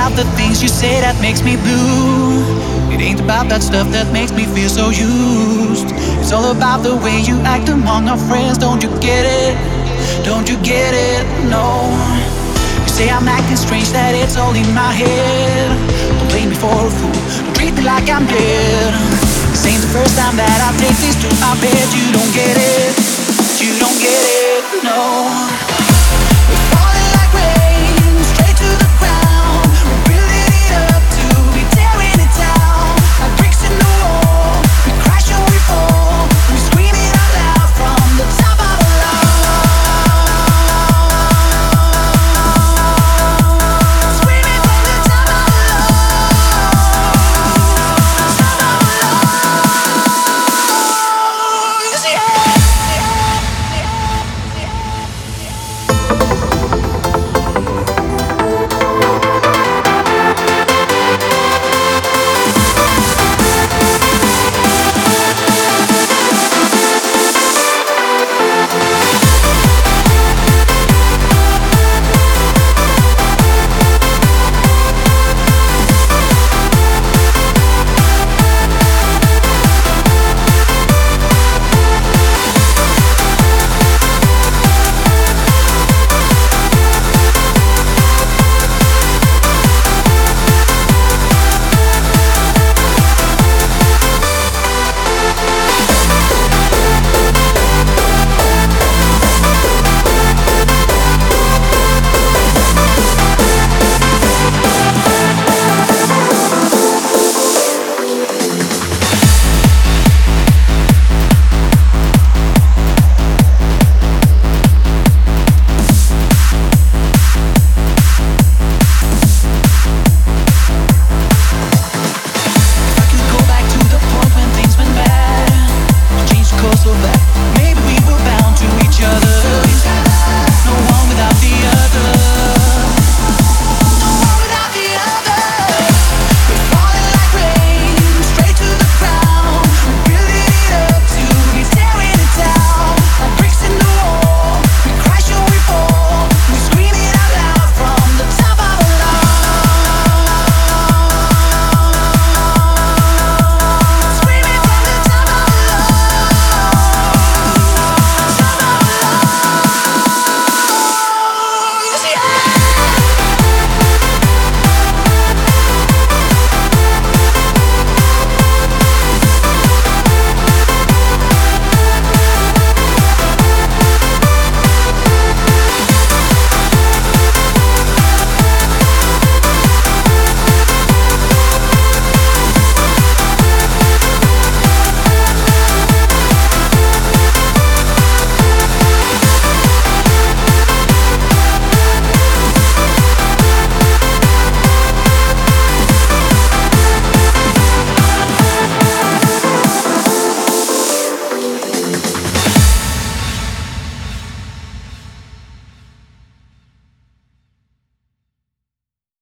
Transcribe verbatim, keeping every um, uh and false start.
about the things you say that makes me blue. It ain't about that stuff that makes me feel so used. It's all about the way you act among our friends. Don't you get it? Don't you get it? No. You say I'm acting strange, that it's all in my head. Don't blame me for a fool, don't treat me like I'm dead. This ain't the first time that I take this to my bed. You don't get it, you don't get it, no.